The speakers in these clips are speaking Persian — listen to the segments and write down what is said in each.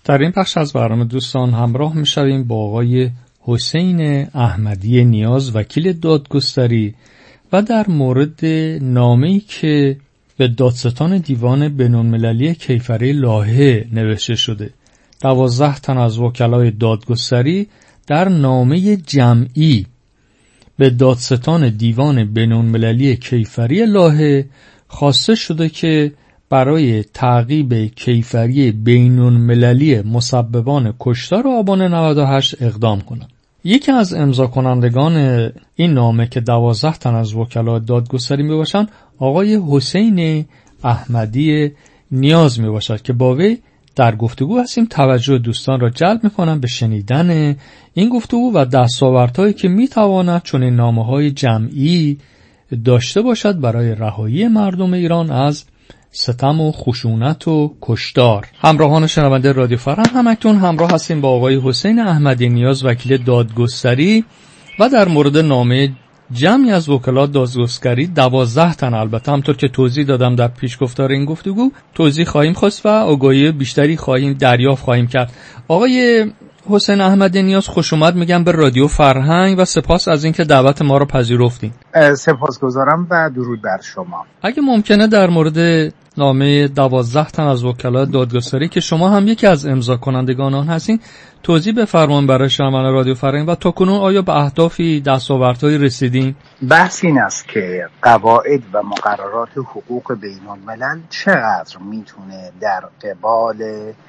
در این بخش از برنامه دوستان همراه می‌شویم با آقای حسین احمدی نیاز، وکیل دادگستری، و در مورد نامه‌ای که به دادستان دیوان بین‌المللی کیفری لاهه نوشته شده. 12 تن از وکلای دادگستری در نامه جمعی به دادستان دیوان بین‌المللی کیفری لاهه خواسته شده که برای تعقیب کیفری بین‌المللی مسببان کشتار آبان 98 اقدام کنند. یکی از امضا کنندگان این نامه که 12 تن از وکلای دادگستری می باشند آقای حسین احمدی نیاز می باشد که با وی در گفتگو هستیم. توجه دوستان را جلب می کنم به شنیدن این گفتگو و دستاوردهایی که می تواند چون این نامه‌های جمعی داشته باشد برای رهایی مردم ایران از ستم و خشونت و کشتار. همراهان شنونده رادیو فرهنگ، همکنون همراه هستیم با آقای حسین احمدی نیاز، وکیل دادگستری، و در مورد نامه جمعی از وکلات دادگستری 12 تن، البته همطور که توضیح دادم در پیشگفتار این گفتگو توضیح خواهیم خواست و آگاهی بیشتری دریافت خواهیم کرد. آقای حسین احمدی نیاز، خوش اومد میگم به رادیو فرهنگ و سپاس از اینکه دعوت ما رو پذیرفتین. سپاسگزارم و درود بر شما. اگه ممکنه در مورد نامه 12 تن از وکلای دادگستری که شما هم یکی از امضا کنندگان آن هستین توضیح بفرمایید برای شنوندگان رادیو فرهنگ و تاکنون آیا به اهدافی دستاوردهایی رسیدین؟ بحث این است که قواعد و مقررات حقوق بین‌الملل چقدر میتونه در قبال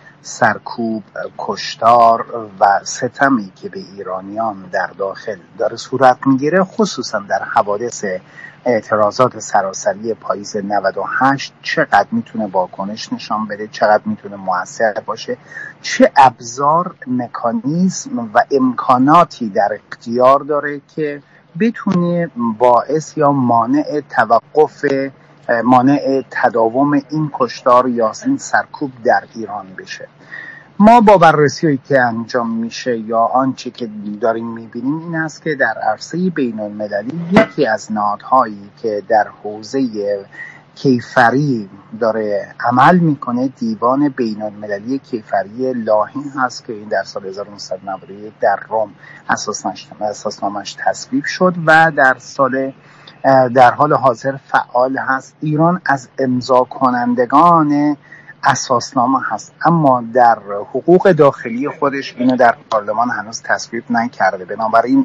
سرکوب، کشتار و ستمی که به ایرانیان در داخل داره صورت میگیره، خصوصا در حوادث اعتراضات سراسری پاییز 98 چقدر میتونه واکنش نشان بده، چقدر میتونه موثر باشه، چه ابزار، مکانیزم و امکاناتی در اختیار داره که بتونه باعث یا مانع توقف، مانع تداوم این کشتار یا این سرکوب در ایران بشه. ما با بررسی‌هایی که انجام میشه یا آنچه که داریم میبینیم این است که در عرصه بین‌المللی یکی از نهادهایی که در حوزه کیفری داره عمل میکنه دیوان بین‌المللی کیفری لاهه هست که این در سال 1991 در روم اساسنامه‌اش تصویب شد و در حال حاضر فعال هست. ایران از امضا کنندگان اساسنامه هست، اما در حقوق داخلی خودش اینو در پارلمان هنوز تصویب نکرده. بنابراین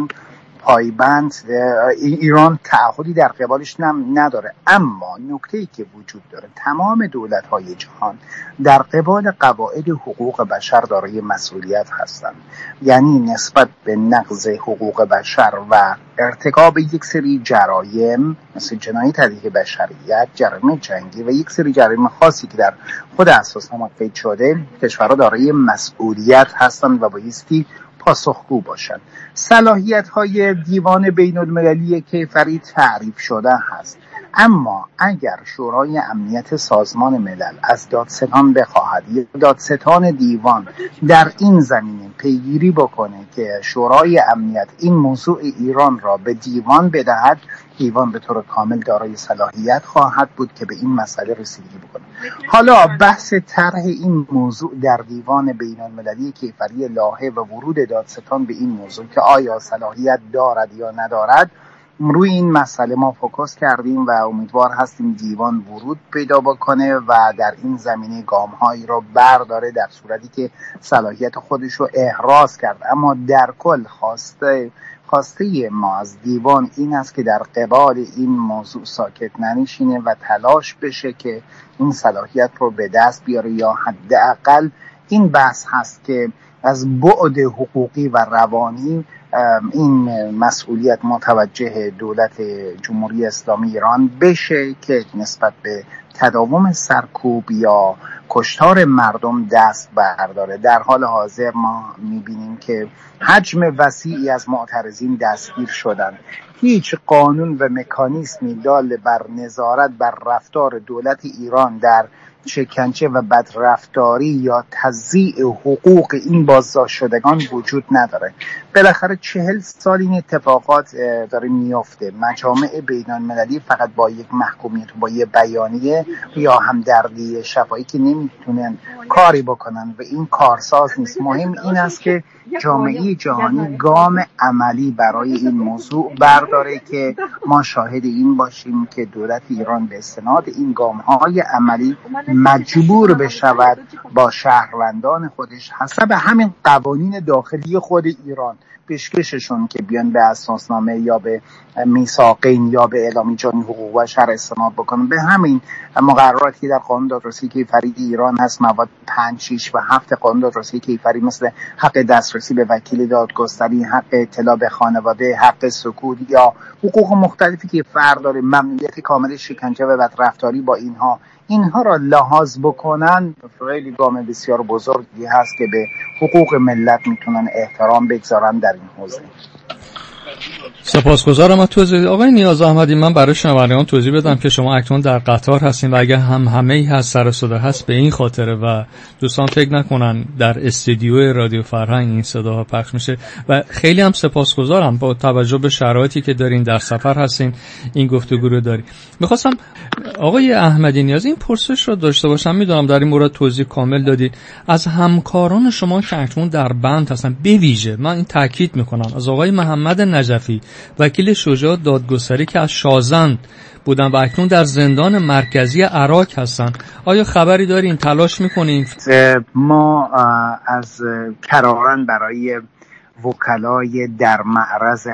ایران تعهدی در قبالش نداره. اما نکته‌ای که وجود داره، تمام دولت‌های جهان در قبال قواعد حقوق بشر دارای مسئولیت هستند. یعنی نسبت به نقض حقوق بشر و ارتکاب یک سری جرایم مثل جنایت علیه بشریت، جرایم جنگی و یک سری جرایم خاصی که در خود اساسنامه قید شده، کشورها دارای مسئولیت هستند و بایستی پاسخگو باشند. صلاحیت‌های دیوان بین‌المللی کیفری تعریف شده هست، اما اگر شورای امنیت سازمان ملل از دادستان بخواهد یا دادستان دیوان در این زمینه پیگیری بکنه که شورای امنیت این موضوع ایران را به دیوان بدهد، دیوان به طور کامل دارای صلاحیت خواهد بود که به این مسئله رسیدگی بکنه. حالا بحث طرح این موضوع در دیوان بین‌المللی کیفری لاهه و ورود دادستان به این موضوع که آیا صلاحیت دارد یا ندارد، روی این مسئله ما فوکس کردیم و امیدوار هستیم دیوان ورود پیدا بکنه و در این زمینه گام‌هایی را برداره در صورتی که صلاحیت خودش رو احراز کرد. اما در کل خواسته ما از دیوان این است که در قبال این موضوع ساکت ننشینه و تلاش بشه که این صلاحیت رو به دست بیاره، یا حداقل این بحث هست که از بعد حقوقی و روانی این مسئولیت متوجه دولت جمهوری اسلامی ایران بشه که نسبت به تداوم سرکوب یا کشتار مردم دست برداره. در حال حاضر ما میبینیم که حجم وسیعی از معترضین دستگیر شدن. هیچ قانون و مکانیزمی دال بر نظارت بر رفتار دولت ایران در شکنجه و بدرفتاری یا تضییع حقوق این بازداشت شدگان وجود نداره. بالاخره 40 سال این اتفاقات داره میفته. مجامع بین المللی فقط با یک محکومیت، با یک بیانیه یا همدردی شفاهی که نمیتونن کاری بکنن و این کارساز نیست. مهم این است که جامعه جهانی گام عملی برای این موضوع برداره که ما شاهد این باشیم که دولت ایران به استناد این گام‌های عملی مجبور بشود با شهروندان خودش حسب همین قوانین داخلی خود ایران پیشکششون که بیان به اساسنامه یا به میثاقین یا به اعلامیه جهانی حقوق بشر استناد بکنن، به همین مقرراتی که در قانون دادرسی کیفری ایران هست، مواد 5، 6 و 7 قانون دادرسی کیفری، مثل حق دسترسی به وکیل دادگستری، حق اطلاع به خانواده، حق سکوت یا حقوق مختلفی که فرد داره، ممنوعیت کامل شکنجه و بدرفتاری با اینها را لحاظ بکنن، خیلی گام بسیار بزرگی هست که به حقوق ملت میتونن احترام بگذارن در این حوزه. سپاسگزارم از توضیح آقای نیاز احمدی. من برای شنوندگان توضیح بدم که شما اکنون در قطار هستین و اگه همه‌ای هست سر صدا هست به این خاطره و دوستان فکر نکنن در استودیو رادیو فرهنگ این صداها پخش میشه. و خیلی هم سپاسگزارم با توجه به شرایطی که دارین، در سفر هستین، این گفتگو رو دارین. می‌خواستم آقای احمدی نیاز این پرسش رو داشته باشم، میدونم در این مورد توضیح کامل دادید، از همکاران شما که اکنون در بند هستن، به ویژه من این تاکید میکنم از آقای محمد نجفی وکیل شجاع دادگستری که از شازند بودن و اکنون در زندان مرکزی عراق هستن، آیا خبری دارین؟ تلاش میکنین؟ ما از کرارن برای وکلای در معرض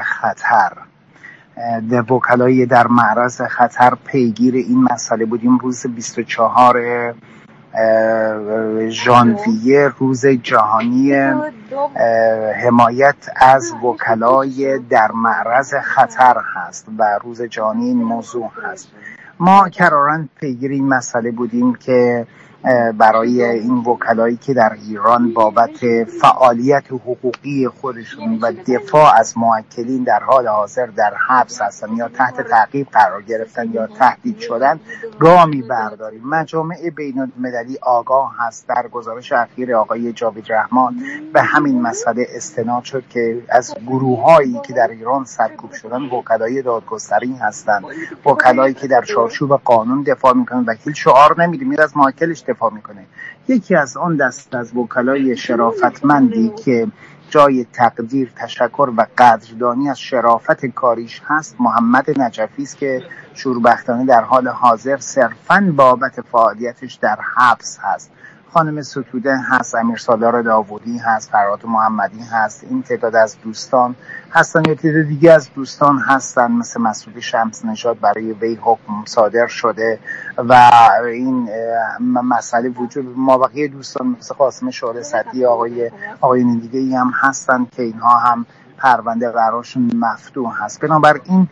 خطر پیگیر این مسئله بودیم. روز 24 ژانویه روز جهانی حمایت از وکلای در معرض خطر هست و روز جهانی این موضوع هست. ما کرارن پیگیر این مسئله بودیم که برای این وکلایی که در ایران بابت فعالیت حقوقی خودشون و دفاع از موکلین در حال حاضر در حبس هستن یا تحت تعقیب قرار گرفتن یا تهدید شدن گامی برداریم. مجامع بین المللی آگاه هست. در گزارش اخیر آقای جاوید رحمان به همین مسئله استناد شد که از گروه‌هایی که در ایران سرکوب شدن وکلای دادگستری هستند، وکلایی که در چارچوب قانون دفاع میکنن. وکیل شعار نمیده، میره از موکلش دفاع میکنه. یکی از آن دست از وکلای شرافتمندی که جای تقدیر، تشکر و قدردانی از شرافت کاریش هست محمد نجفی است که شوربختانه در حال حاضر صرفاً بابت فعالیتش در حبس هست. خانم ستوده هست، امیر سالار داوودی هست، فرهاد محمدی هست. این تعداد از دوستان هستن یا تعداد دیگه از دوستان هستن، مثل مسعود شمس نژاد برای وی حکم صادر شده و این مسئله وجود ما. بقیه دوستان مثل قاسم شعله صدی، آقای دیگه‌ای هم هستن که اینها هم پرونده براشون مفتوح هست. بنابراین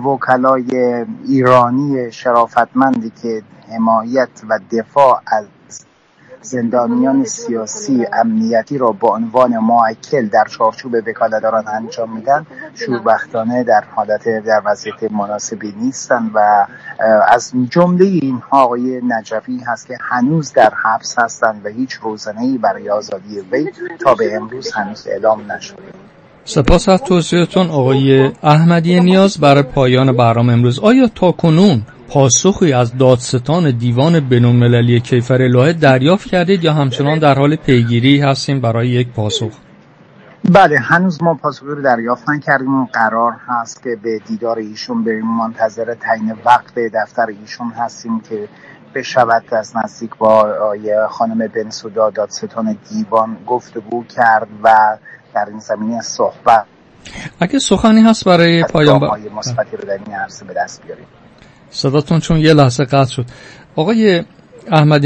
وکلای ایرانی شرافتمندی که حمایت و دفاع از زندانیان سیاسی امنیتی را با عنوان موکل در چارچوب وکالت دارن انجام میدن، شوربختانه در وضعیت مناسبی نیستن و از جمله اینها آقای نجفی هست که هنوز در حبس هستن و هیچ روزنه‌ای برای آزادی وی تا به امروز هنوز اعلام نشده. سپاس از توضیحتون آقای احمدی نیاز. برای پایان برنامه امروز، آیا تاکنون پاسخی از دادستان دیوان بین‌المللی کیفر الهه دریافت کردید یا همچنان در حال پیگیری هستیم برای یک پاسخ؟ بله، هنوز ما پاسخی رو دریافت نکردیم. قرار هست که به دیدار ایشون بریم. منتظر تعیین وقت دفتر ایشون هستیم که بشود از نزدیک با خانم بنسودا دادستان دیوان گفتگو کرد و در این زمینه صحبت. اگه سخنی هست برای پایان مثبتی رو در این عرصه به دست بیاریم. صداتون چون یه لحظه قطع شد. آقای احمدی،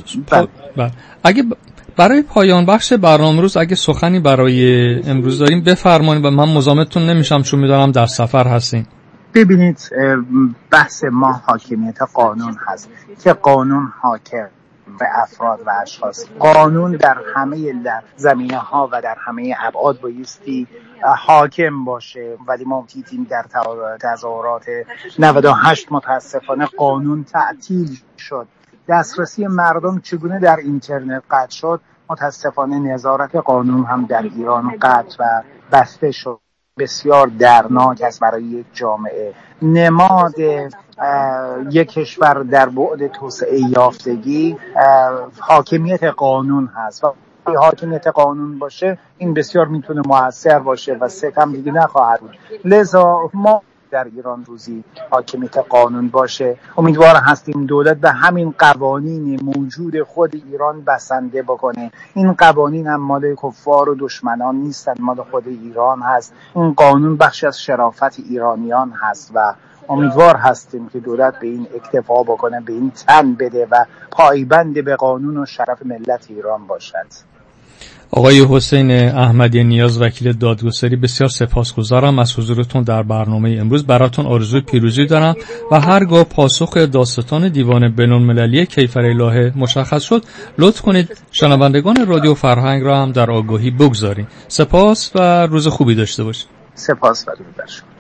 اگه برای پایان بخش برنامه روز اگه سخنی برای امروز داریم بفرمایید و من مزاحمتون نمیشم چون میدونم در سفر هستین. ببینید، بحث ما حاکمیت قانون هست که قانون حاکم به افراد و اشخاص، قانون در همه زمینه ها و در همه ابعاد بایستی حاکم باشه. ولی ما دیدیم در تظاهرات 98 متاسفانه قانون تعطیل شد دسترسی مردم چگونه در اینترنت قطع شد، متاسفانه نظارت قانون هم در ایران قطع و بسته شد. بسیار درناک است برای یک جامعه. نماد یک کشور در بعد توسعه یافتگی حاکمیت قانون هست و حاکمیت قانون باشه این بسیار میتونه موثر باشه و ستم دیگه نخواهد بود. لذا ما در ایران روزی حاکمیت قانون باشه امیدوار هستیم دولت به همین قوانین موجود خود ایران بسنده بکنه. این قوانین هم مال کفار و دشمنان نیستن، مال خود ایران هست. این قانون بخشی از شرافت ایرانیان هست و امیدوار هستیم که دولت به این اکتفا بکنه، به این تن بده و پایبند به قانون و شرف ملت ایران باشد. آقای حسین احمدی نیاز وکیل دادگستری، بسیار سپاسگزارم از حضورتون در برنامه امروز. براتون آرزوی پیروزی دارم و هرگاه پاسخ دادستان دیوان بین‌المللی کیفر الهه مشخص شد لطف کنید شنوندگان رادیو فرهنگ را هم در آگاهی بگذارید. سپاس و روز خوبی داشته باشید. سپاس و درود بر شما.